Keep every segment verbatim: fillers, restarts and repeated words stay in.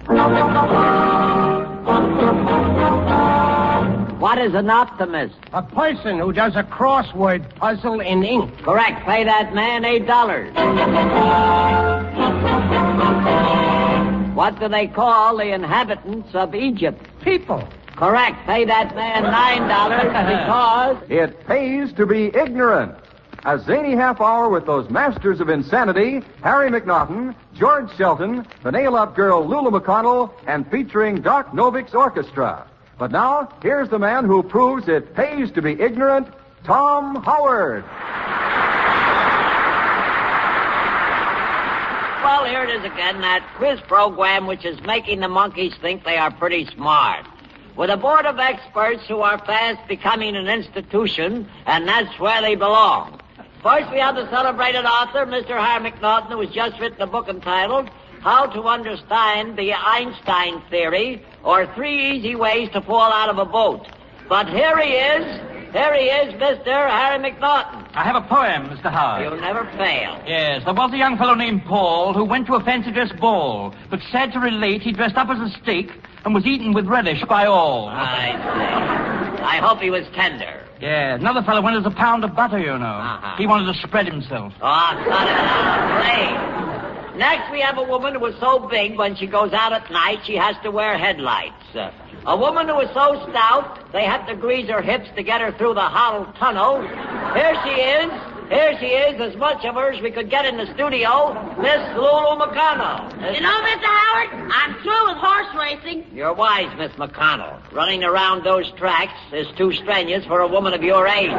What is an optimist? A person who does a crossword puzzle in ink. Correct. Pay that man eight dollars. What do they call the inhabitants of Egypt? People. Correct. Pay that man nine dollars because... It pays to be ignorant. A zany half hour with those masters of insanity, Harry McNaughton, George Shelton, the nail-up girl Lulu McConnell, and featuring Doc Novik's orchestra. But now, here's the man who proves it pays to be ignorant, Tom Howard. Well, here it is again, that quiz program which is making the monkeys think they are pretty smart. With a board of experts who are fast becoming an institution, and that's where they belong. First, we have the celebrated author, Mister Harry McNaughton, who has just written a book entitled How to Understand the Einstein Theory, or Three Easy Ways to Fall Out of a Boat. But here he is. Here he is, Mister Harry McNaughton. I have a poem, Mister Howard. You'll never fail. Yes, there was a young fellow named Paul who went to a fancy dress ball, but sad to relate, he dressed up as a steak and was eaten with relish by all. I see. I hope he was tender. Yeah, another fellow went as a pound of butter, you know. Uh-huh. He wanted to spread himself. Oh, cut it out, please. Next, we have a woman who is so big when she goes out at night, she has to wear headlights. Uh, a woman who is so stout, they have to grease her hips to get her through the hollow tunnel. Here she is. Here she is, as much of her as we could get in the studio, Miss Lulu McConnell. You know, Mister Howard, I'm through with horse racing. You're wise, Miss McConnell. Running around those tracks is too strenuous for a woman of your age.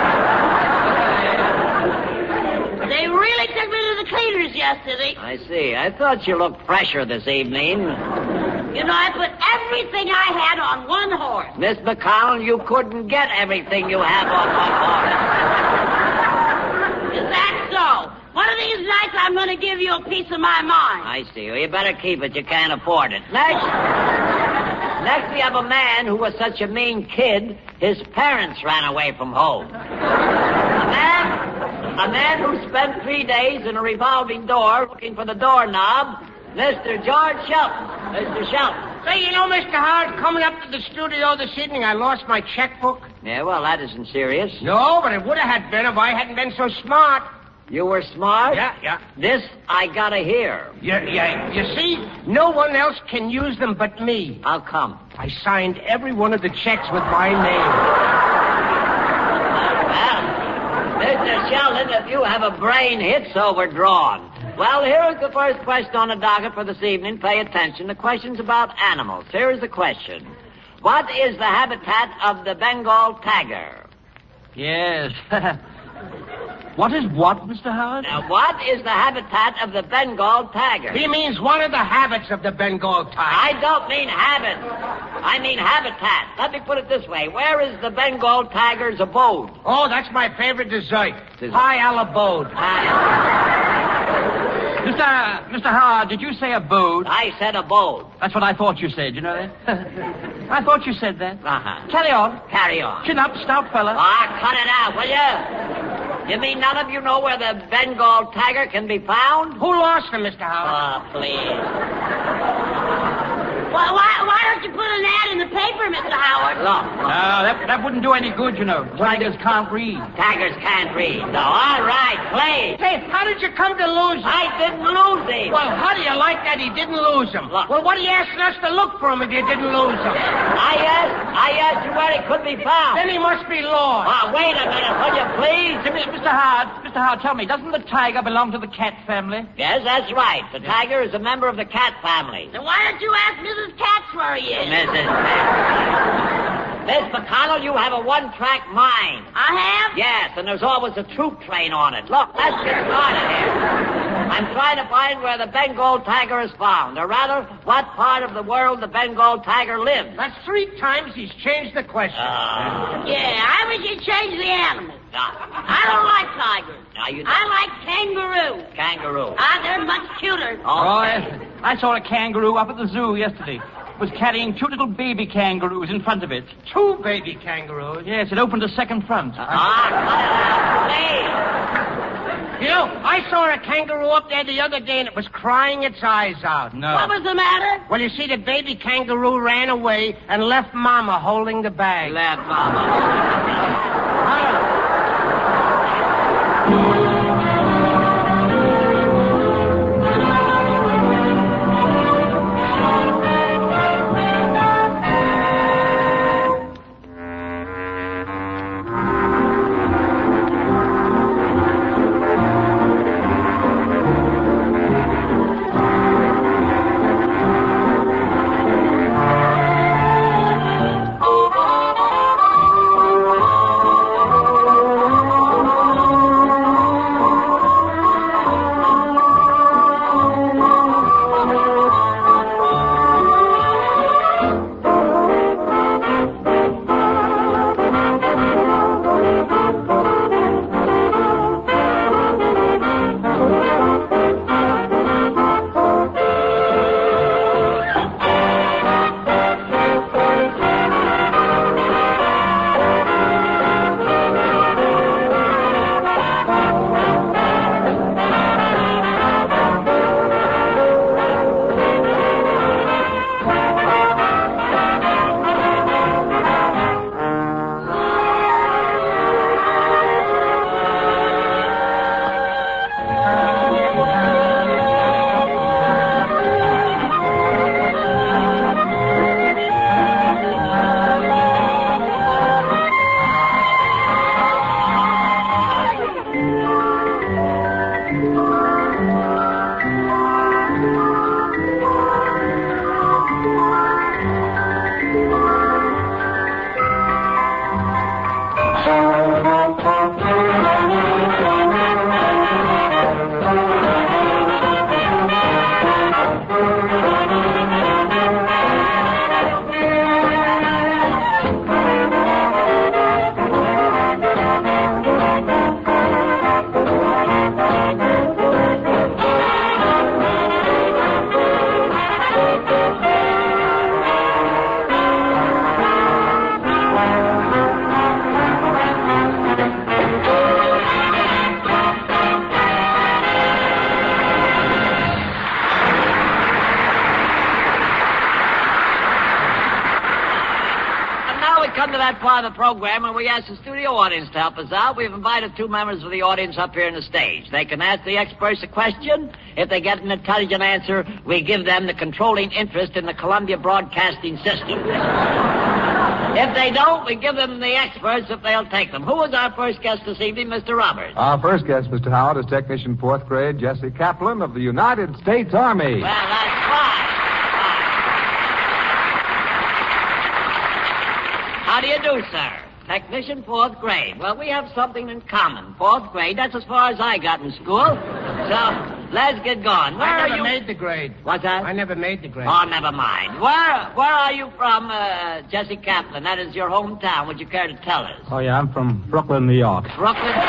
They really took me to the cleaners yesterday. I see. I thought you looked fresher this evening. You know, I put everything I had on one horse. Miss McConnell, you couldn't get everything you have on one horse. Is that so? One of these nights I'm going to give you a piece of my mind. I see. Well, you better keep it. You can't afford it. Next. Next, we have a man who was such a mean kid, his parents ran away from home. A man, a man who spent three days in a revolving door looking for the doorknob, Mister George Shelton. Mister Shelton. Say, you know, Mister Howard, coming up to the studio this evening, I lost my checkbook. Yeah, well, that isn't serious. No, but it would have had been if I hadn't been so smart. You were smart? Yeah, yeah. This I gotta hear. Yeah, yeah. You see, no one else can use them but me. How come? I signed every one of the checks with my name. Well, Mister Sheldon, if you have a brain, it's overdrawn. Well, here is the first question on the docket for this evening. Pay attention. The question's about animals. Here is the question. What is the habitat of the Bengal tiger? Yes. What is what, Mister Howard? Now, what is the habitat of the Bengal tiger? He means one of the habits of the Bengal tiger. I don't mean habit. I mean habitat. Let me put it this way. Where is the Bengal tiger's abode? Oh, that's my favorite dessert. Dessert. Pie a la bode. Mister Mister Howard, did you say abode? I said abode. That's what I thought you said, you know that? I thought you said that. Uh-huh. Carry on. Carry on. Chin up, stout fella. Ah, cut it out, will you? You mean none of you know where the Bengal tiger can be found? Who lost him, Mister Howard? Oh, please. Why, why, why don't you put an ad in the paper, Mister Howard? Look. No, that, that wouldn't do any good, you know. Tigers can't read. Tigers can't read. No, all right, please. Hey, how did you come to lose him? I didn't lose him. Well, how do you like that he didn't lose him? Look. Well, what are you asking us to look for him if you didn't lose him? I asked, I asked you where he could be found. Then he must be lost. Oh, wait a minute, will you please? Mister Howard, Mister Howard, tell me, doesn't the tiger belong to the cat family? Yes, that's right. The tiger is a member of the cat family. Then why don't you ask Missus Katz where he is? Missus Katz. Miss McConnell, you have a one-track mind. I have? Yes, and there's always a troop train on it. Look, let's get started here. I'm trying to find where the Bengal tiger is found, or rather, what part of the world the Bengal tiger lives. That's three times he's changed the question. Uh, Yeah, I wish you'd change the animal. uh, I don't like tigers. now you I like kangaroo. kangaroo. Ah, they're much cuter. Oh, Okay. I, I saw a kangaroo up at the zoo yesterday. It was carrying two little baby kangaroos in front of it. Two baby kangaroos. Yes, it opened a second front. Ah, cut it out, please. You know, I saw a kangaroo up there the other day, and it was crying its eyes out. No. What was the matter? Well, you see, the baby kangaroo ran away and left Mama holding the bag. Left, Mama. Come to that part of the program where we ask the studio audience to help us out. We've invited two members of the audience up here on the stage. They can ask the experts a question. If they get an intelligent answer, we give them the controlling interest in the Columbia Broadcasting System. If they don't, we give them the experts if they'll take them. Who is our first guest this evening, Mister Roberts? Our first guest, Mister Howard, is Technician Fourth Grade Jesse Kaplan of the United States Army. Well, that's fine. How do you do, sir? Technician, fourth grade. Well, we have something in common. Fourth grade, that's as far as I got in school. So, let's get going. Where I are never you? made the grade. What's that? I never made the grade. Oh, never mind. Where where are you from, uh, Jesse Kaplan? That is your hometown. Would you care to tell us? Oh, yeah, I'm from Brooklyn, New York. Brooklyn? Uh,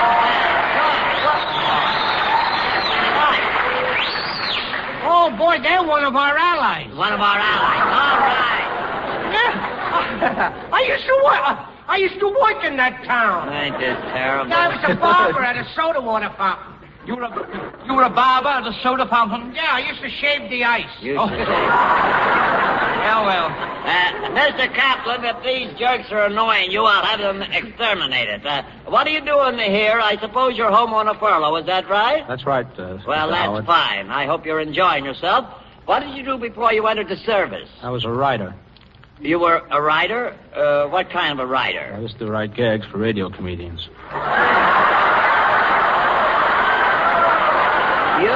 right. Oh, boy, they're one of our allies. One of our allies. All right. Yeah. I used to work. I used to work in that town. Ain't this terrible? I was a barber at a soda water fountain. You were a, you were a barber at a soda fountain? Yeah, I used to shave the ice. You Oh. should say. Well, well. Uh, Mister Kaplan, if these jerks are annoying you, I'll have them exterminated. Uh, what are you doing here? I suppose you're home on a furlough, is that right? That's right, uh, Well, Mister that's Howard. fine. I hope you're enjoying yourself. What did you do before you entered the service? I was a writer. You were a writer? Uh, what kind of a writer? I used to write gags for radio comedians. You?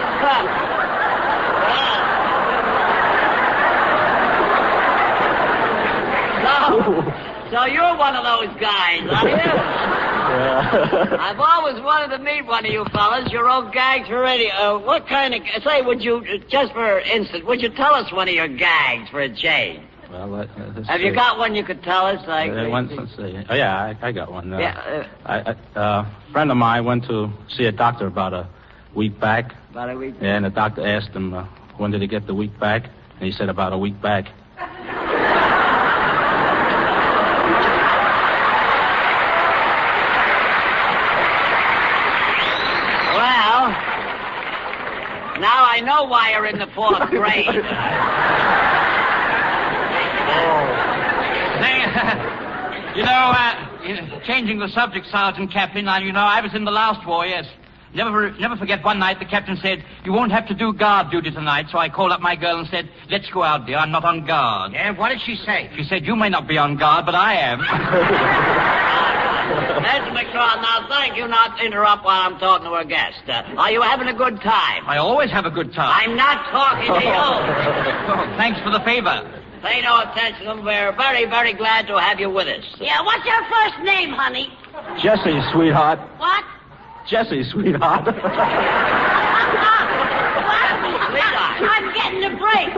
so, so you're one of those guys, are you? Yeah. I've always wanted to meet one of you fellas. You wrote gags for radio. Uh, what kind of... Say, would you, just for instance, would you tell us one of your gags for a change? Well, uh, let's Have see. you got one you could tell us? Like, Uh, one, let's see. Oh, yeah, I, I got one. Uh, Yeah, I, I, uh, a friend of mine went to see a doctor about a week back, about a week. and the doctor asked him, uh, when did he get the week back? And he said, about a week back. Well, I know why you're in the fourth grade. Say, you know, uh, changing the subject, Sergeant Captain, uh, you know, I was in the last war, yes. Never never forget one night the captain said, you won't have to do guard duty tonight, so I called up my girl and said, let's go out, dear, I'm not on guard. Yeah, what did she say? She said, you may not be on guard, but I am. Mister McCraw, now thank you not to interrupt while I'm talking to our guest. Uh, are you having a good time? I always have a good time. I'm not talking to you. Oh, thanks for the favor. Pay no attention. We're very, very glad to have you with us. Yeah, what's your first name, honey? Jesse, sweetheart. What? Jesse, sweetheart. What? I'm getting a break.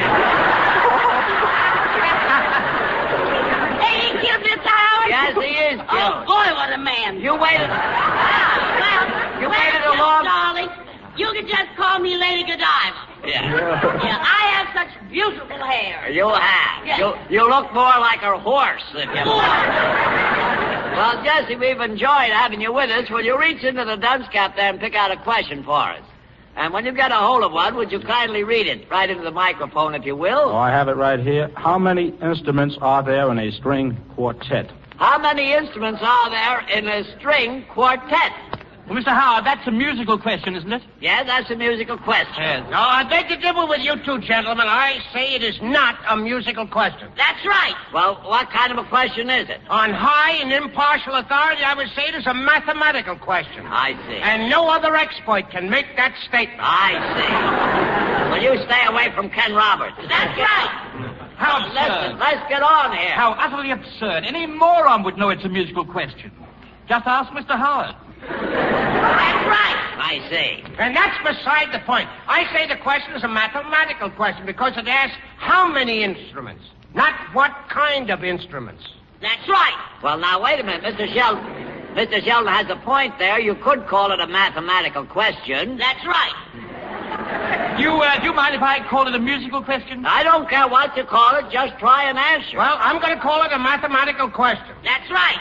Ain't he killed Mister Howard? Yes, he is Oh, killed. boy, what a man. You waited. Ah, well, You well, waited a just, long- darling, you can just call me Lady Godiva. Yeah. Yeah, I have such beautiful hair. You have. Yes. You, you look more like a horse if you Well, Jesse, we've enjoyed having you with us. Will you reach into the dunce cap there and pick out a question for us? And when you get a hold of one, would you kindly read it right into the microphone, if you will? Oh, I have it right here. How many instruments are there in a string quartet? How many instruments are there in a string quartet? Well, Mister Howard, that's a musical question, isn't it? Yeah, that's a musical question. Yes. No, I beg to differ with you two gentlemen. I say it is not a musical question. That's right. Well, what kind of a question is it? On high and impartial authority, I would say it is a mathematical question. I see. And no other expert can make that statement. I see. Will you stay away from Ken Roberts? That's right. How Listen, absurd. let's get on here. How utterly absurd. Any moron would know it's a musical question. Just ask Mister Howard. That's right. I see. And that's beside the point. I say the question is a mathematical question because it asks how many instruments, not what kind of instruments. That's right. Well, now, wait a minute. Mister Sheldon, Mister Sheldon has a point there. You could call it a mathematical question. That's right. Do you, uh, do you mind if I call it a musical question? I don't care what you call it. Just try and answer. Well, I'm going to call it a mathematical question. That's right.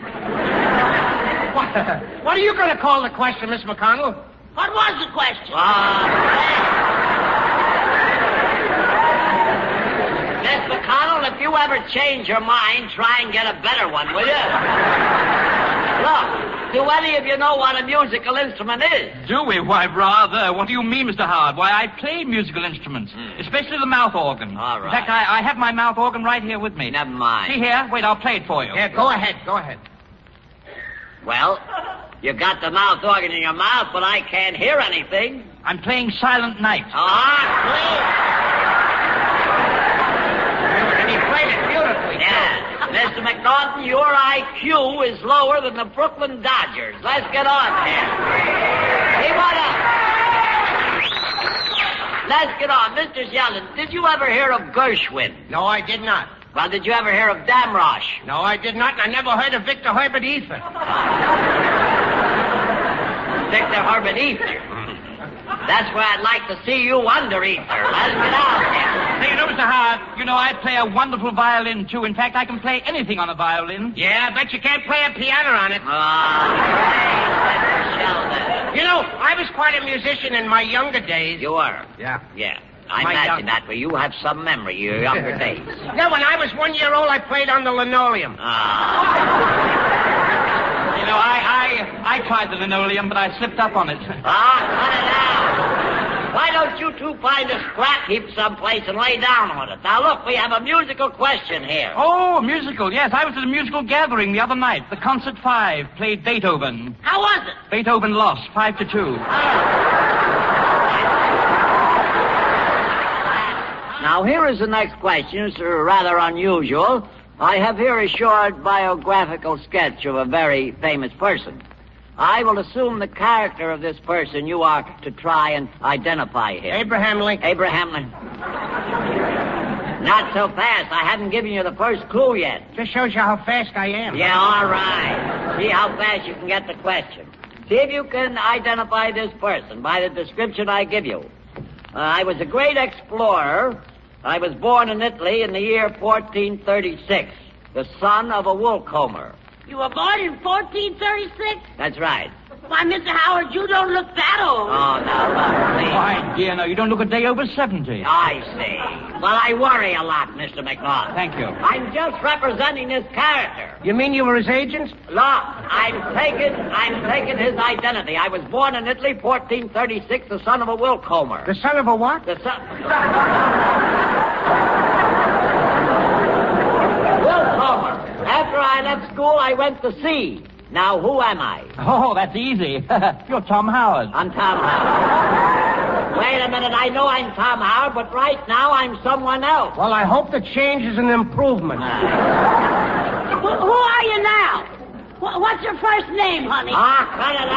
What, what are you going to call the question, Miss McConnell? What was the question? Uh, Miss McConnell, if you ever change your mind, try and get a better one, will you? Look, do any of you know what a musical instrument is? Do we? Why, rather. What do you mean, Mister Howard? Why, I play musical instruments, especially the mouth organ. All In right. fact, I, I have my mouth organ right here with me. Never mind. See here? Wait, I'll play it for you. Yeah, go ahead, go ahead. Well, you got the mouth organ in your mouth, but I can't hear anything. I'm playing Silent Night. Ah, And he played it beautifully. please. Yeah. Mister McNaughton, your I Q is lower than the Brooklyn Dodgers. Let's get on here. Keep on up. Let's get on. Mister Sheldon, did you ever hear of Gershwin? No, I did not. Well, did you ever hear of Damrosch? No, I did not, and I never heard of Victor Herbert either. Victor Herbert either. That's where I'd like to see you under ether. Let's get out here. Hey, you know, Mister Howard, you know, I play a wonderful violin, too. In fact, I can play anything on a violin. Yeah, I bet you can't play a piano on it. Ah, Mister Sheldon. You know, I was quite a musician in my younger days. You were? Yeah. Yeah. I My imagine young- that, but you have some memory of your younger days. Yeah, when I was one year old, I played on the linoleum. Ah. You know, I, I, I tried the linoleum, but I slipped up on it. Ah, cut it out. Why don't you two find a scrap heap someplace and lay down on it? Now, look, we have a musical question here. Oh, a musical. Yes, I was at a musical gathering the other night. The Concert Five played Beethoven. How was it? Beethoven lost, five to two. Now, here is the next question. It's uh, rather unusual. I have here a short biographical sketch of a very famous person. I will assume the character of this person. You are to try and identify him. Abraham Lincoln. Abraham Lincoln. Not so fast. I haven't given you the first clue yet. Just shows you how fast I am. Yeah, all right. See how fast you can get the question. See if you can identify this person by the description I give you. Uh, I was a great explorer. I was born in Italy in the year fourteen thirty-six, the son of a wool comber. You were born in fourteen thirty-six? That's right. Why, Mister Howard, you don't look that old. Oh, no, no, please. Why, dear, no, you don't look a day over seventy. I see. Well, I worry a lot, Mister McNaught. Thank you. I'm just representing his character. You mean you were his agent? Look, I'm taking, I'm taking his identity. I was born in Italy, fourteen thirty-six, the son of a Wilcomer. The son of a what? The son... Wilcomer. After I left school, I went to sea. Now, who am I? Oh, that's easy. You're Tom Howard. I'm Tom Howard. Wait a minute. I know I'm Tom Howard, but right now I'm someone else. Well, I hope the change is an improvement. Who, who are you now? Wh- What's your first name, honey? Ah,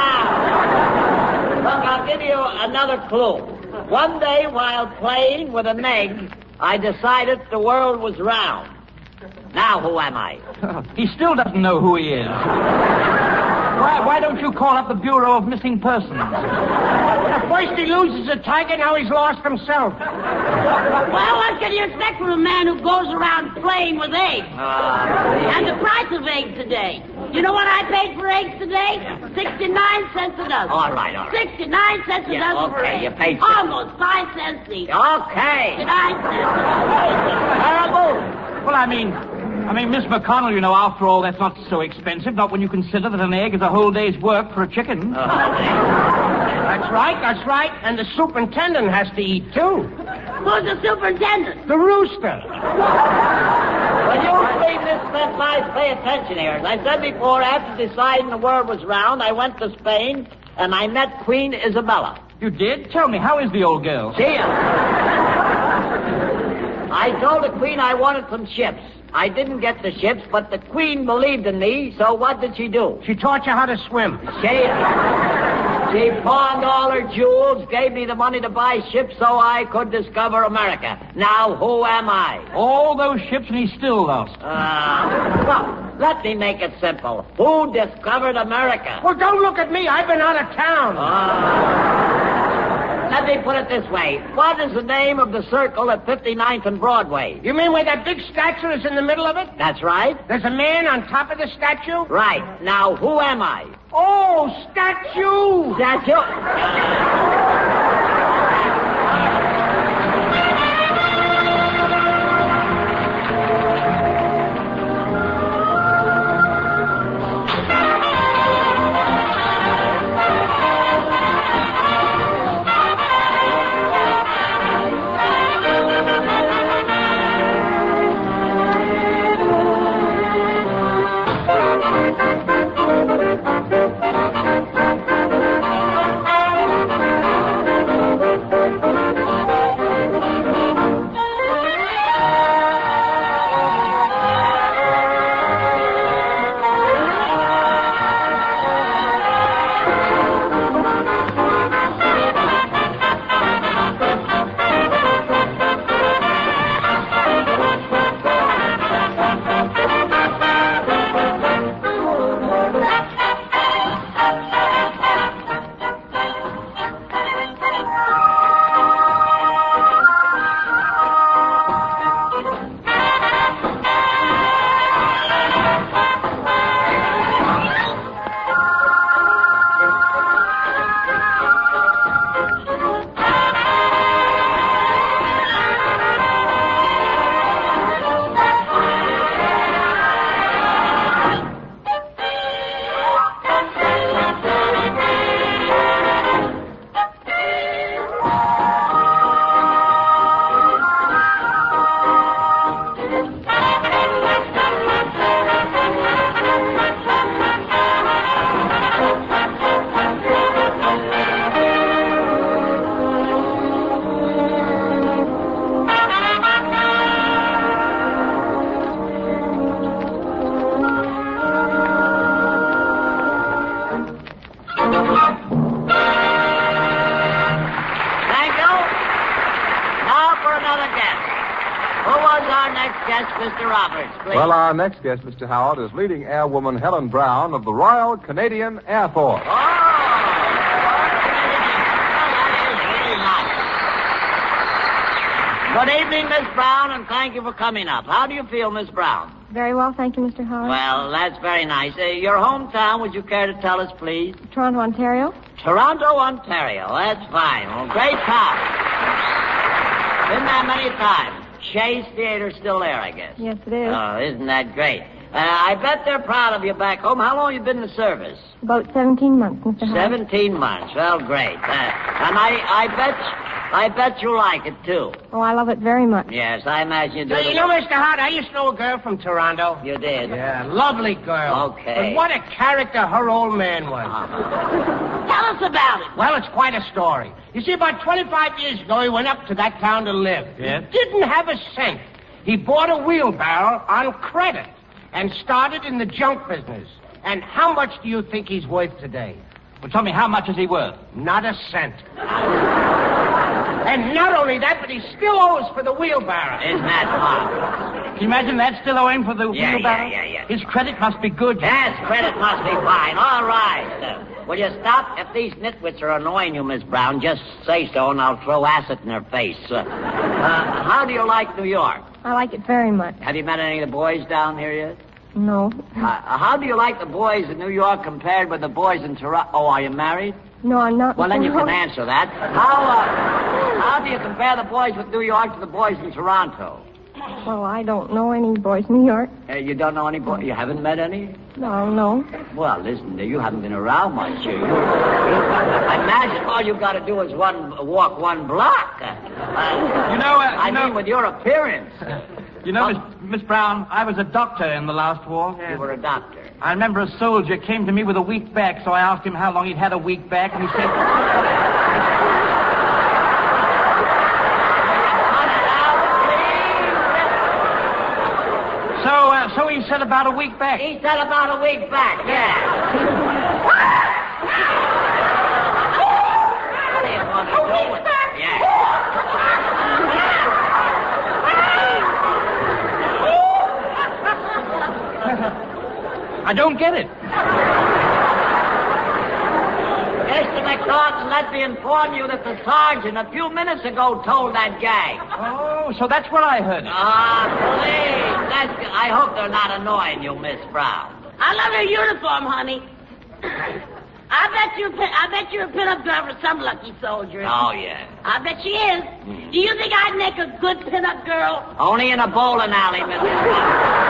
cut it out. Look, I'll give you another clue. One day while playing with an egg, I decided the world was round. Now, who am I? He still doesn't know who he is. Why, why don't you call up the Bureau of Missing Persons? First he loses a tiger, now he's lost himself. Well, what can you expect from a man who goes around playing with eggs? Uh, And the price of eggs today. You know what I paid for eggs today? sixty-nine cents a dozen. all right, all right. sixty-nine cents a Yeah, dozen for okay, eggs. you paid six- Almost five cents each. Okay. sixty-nine cents. Terrible. Well, I mean, I mean, Miss McConnell, you know, after all, that's not so expensive, not when you consider that an egg is a whole day's work for a chicken. That's right, that's right. And the superintendent has to eat, too. Who's the superintendent? The rooster. Well, you see, Miss Smith, I pay attention here. As I said before, after deciding the world was round, I went to Spain, and I met Queen Isabella. You did? Tell me, how is the old girl? See ya. I told the Queen I wanted some ships. I didn't get the ships, but the Queen believed in me, so what did she do? She taught you how to swim. She, she pawned all her jewels, gave me the money to buy ships so I could discover America. Now, who am I? All those ships and he's still lost. Uh, well, let me make it simple. Who discovered America? Well, don't look at me. I've been out of town. Uh, let me put it this way. What is the name of the circle at fifty-ninth and Broadway? You mean where that big statue is in the middle of it? That's right. There's a man on top of the statue? Right. Now, who am I? Oh, statue! Statue. Mister Roberts, please. Well, our next guest, Mister Howard, is leading airwoman Helen Brown of the Royal Canadian Air Force. Oh, that is really nice. Good evening, Miss Brown, and thank you for coming up. How do you feel, Miss Brown? Very well, thank you, Mister Howard. Well, that's very nice. Uh, your hometown, would you care to tell us, please? Toronto, Ontario. Toronto, Ontario. That's fine. Well, great town. Been there many times. Shea Theater's still there, I guess. Yes, it is. Oh, isn't that great? Uh, I bet they're proud of you back home. How long have you been in the service? About seventeen months, Mister Howard. Seventeen months. Well, great. Uh, and I, I bet, I bet you like it too. Oh, I love it very much. Yes, I imagine you do. So, you know, Mister Hart, I used to know a girl from Toronto. You did. Yeah, lovely girl. Okay. But what a character her old man was. Uh-huh. Tell us about it. Well, it's quite a story. You see, about twenty-five years ago, he went up to that town to live. Yes? He didn't have a cent. He bought a wheelbarrow on credit and started in the junk business. And how much do you think he's worth today? Well, tell me, how much is he worth? Not a cent. And not only that, but he still owes for the wheelbarrow. Isn't that fun? Can you imagine that still owing for the Yeah, wheelbarrow? yeah, yeah, yeah. His credit must be good. Yes, credit must be fine. All right. Uh, will you stop? If these nitwits are annoying you, Miss Brown, just say so and I'll throw acid in their face. Uh, uh, how do you like New York? I like it very much. Have you met any of the boys down here yet? No. Uh, how do you like the boys in New York compared with the boys in Toronto? Oh, are you married? No, I'm not. Well, then you Mister can Howard. answer that. How, uh, how do you compare the boys with New York to the boys in Toronto? Well, I don't know any boys in New York. Uh, you don't know any boys? You haven't met any? No, no. Well, listen, you haven't been around much. You, you, you, I imagine all you've got to do is one walk one block. Uh, You know, uh, I you know, mean, with your appearance. you know, Miss, Miss Brown, I was a doctor in the last war. You were a doctor. I remember a soldier came to me with a weak back, so I asked him how long he'd had a weak back, and he said... So, uh, so he said about a week back. He said about a week back, yeah. What do you want to do with that? Yeah. I don't get it. Mister McNaughton, let me inform you that the sergeant a few minutes ago told that gang. Oh, so that's where I heard it. Ah, please. That's, I hope they're not annoying you, Miss Brown. I love your uniform, honey. I bet you, I bet you're a pin-up girl for some lucky soldier. Oh, yeah. I bet she is. Do you think I'd make a good pin-up girl? Only in a bowling alley, Missus Brown.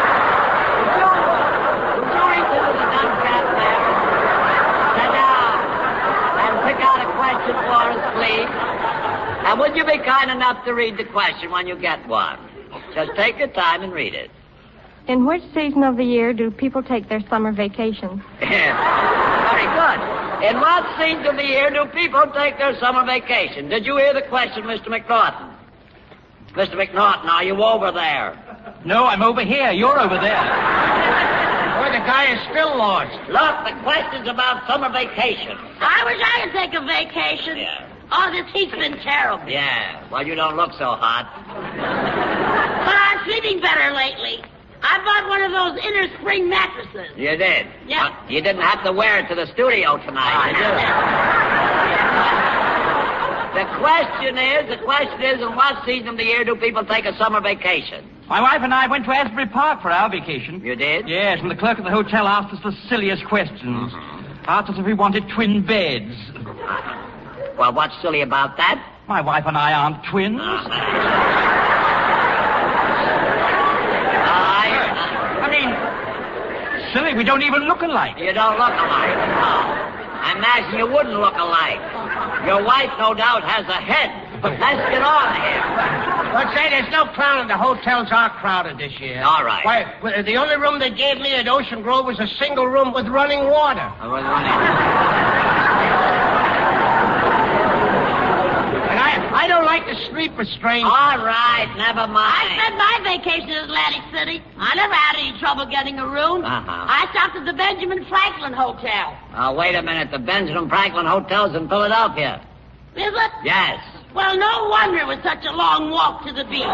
Would you reach into the gun cap there? Sit down and pick out a question for us, please. And would you be kind enough to read the question when you get one? Just take your time and read it. In which season of the year do people take their summer vacations? Very good. In what season of the year do people take their summer vacation? Did you hear the question, Mister McNaughton? Mister McNaughton, are you over there? No, I'm over here. You're over there. Boy, the guy is still lost. Look, the question's about summer vacation. I wish I could take a vacation. Yeah. Oh, this heat's been terrible. Yeah, well, you don't look so hot. But I'm sleeping better lately. I bought one of those inner spring mattresses. You did? Yeah. Uh, you didn't have to wear it to the studio tonight, did you? The question is, the question is, in what season of the year do people take a summer vacation? My wife and I went to Asbury Park for our vacation. You did? Yes, and the clerk at the hotel asked us the silliest questions. Mm-hmm. Asked us if we wanted twin beds. Well, what's silly about that? My wife and I aren't twins. I, I mean, silly, we don't even look alike. you don't look alike. No. I imagine you wouldn't look alike. Your wife, no doubt, has a head. But let's get on here. Let's say there's no clown. The hotels are crowded this year. All right. Why, well, the only room they gave me at Ocean Grove was a single room with running water. I was running. And I, I don't like to sleep with strangers. All right, never mind. I spent my vacation in Atlantic City. I never had any trouble getting a room. Uh-huh. I stopped at the Benjamin Franklin Hotel. Uh, wait a minute. The Benjamin Franklin Hotel's in Philadelphia. Is it? Yes. Well, no wonder it was such a long walk to the beach.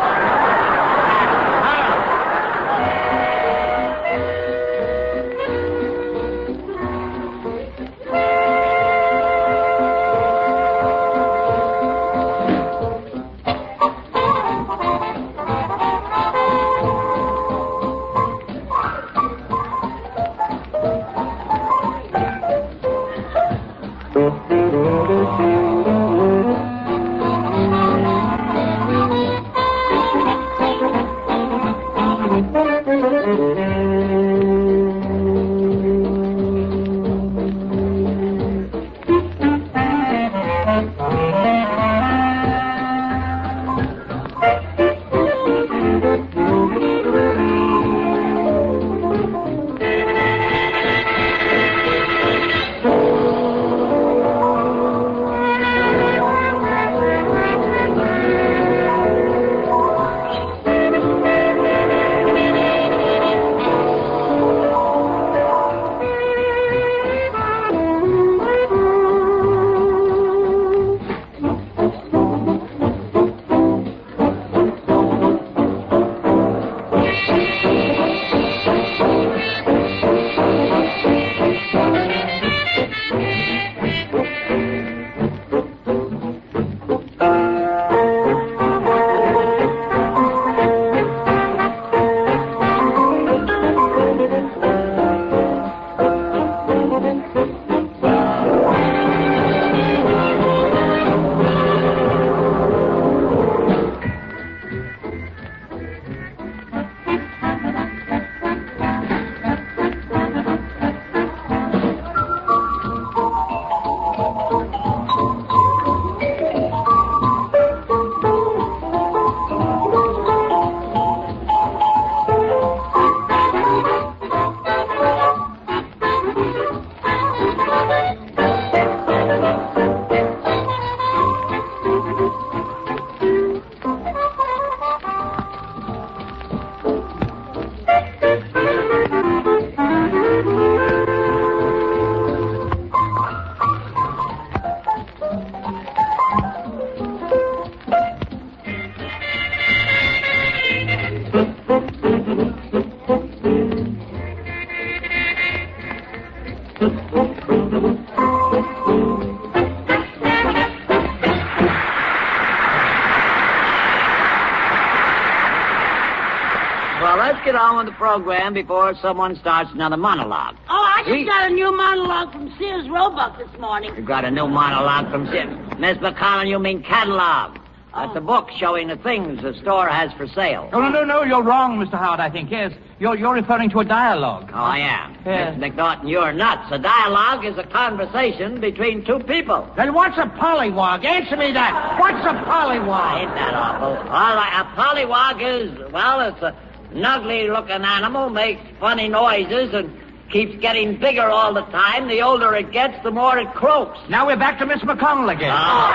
Well, let's get on with the program before someone starts another monologue. Oh, I just We- got a new monologue from Sears Roebuck this morning. You got a new monologue from Sim. Miss McConnell, you mean catalog. That's a book showing the things the store has for sale. No, no, no, no, you're wrong, Mister Howard, I think, yes. You're, you're referring to a dialogue. Oh, I am. Yes. Miss McNaughton, you're nuts. A dialogue is a conversation between two people. Then what's a pollywog? Answer me that. What's a pollywog? Ain't that awful? All right, a pollywog is, well, it's a... An ugly-looking animal, makes funny noises, and keeps getting bigger all the time. The older it gets, the more it croaks. Now we're back to Miss McConnell again. Oh,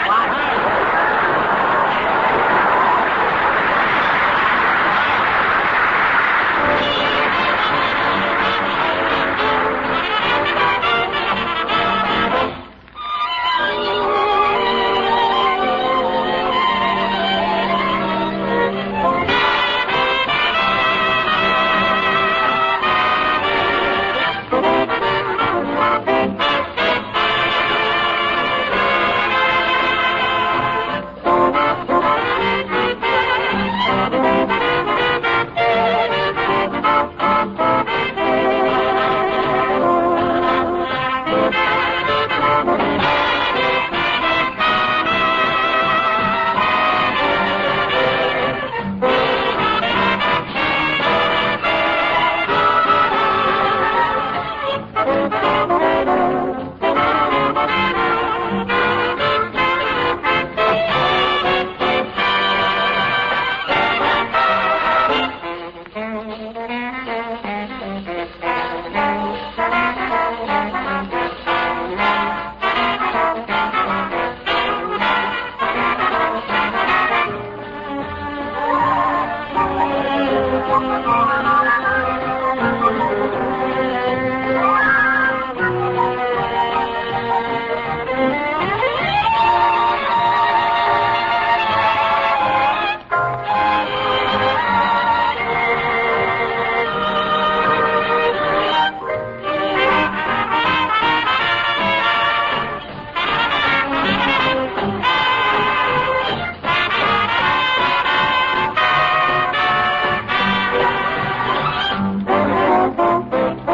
what?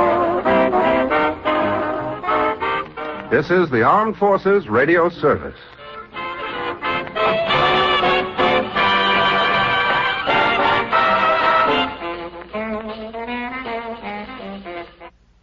This is the Armed Forces Radio Service.